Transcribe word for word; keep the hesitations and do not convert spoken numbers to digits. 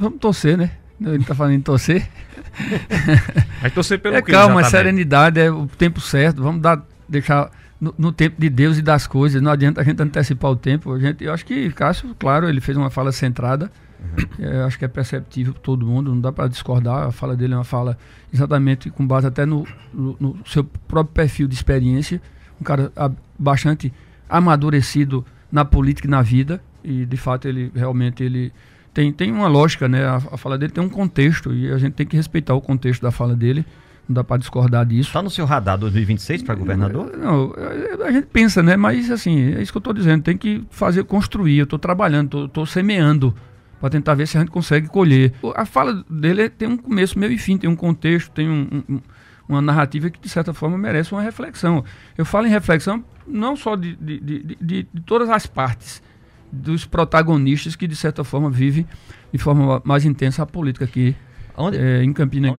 vamos torcer, né? Ele está falando em torcer. Mas torcer pelo é quê? Calma, serenidade, é o tempo certo. Vamos dar, deixar no, no tempo de Deus e das coisas. Não adianta a gente antecipar o tempo. A gente, eu acho que Cássio, claro, ele fez uma fala centrada. Uhum. É, acho que é perceptível para todo mundo. Não dá para discordar. A fala dele é uma fala exatamente com base até no, no, no seu próprio perfil de experiência. Um cara a, bastante amadurecido na política e na vida. E, de fato, ele realmente... ele Tem, tem uma lógica, né? A, a fala dele tem um contexto e a gente tem que respeitar o contexto da fala dele. Não dá para discordar disso. Está no seu radar dois mil e vinte e seis para governador? Não, a, a gente pensa, né? Mas assim, é isso que eu estou dizendo. Tem que fazer, construir. Eu estou trabalhando, estou semeando para tentar ver se a gente consegue colher. A fala dele tem um começo, meio e fim, tem um contexto, tem um, um, uma narrativa que de certa forma merece uma reflexão. Eu falo em reflexão não só de, de, de, de, de todas as partes, dos protagonistas que de certa forma vivem de forma mais intensa a política aqui é, em Campina.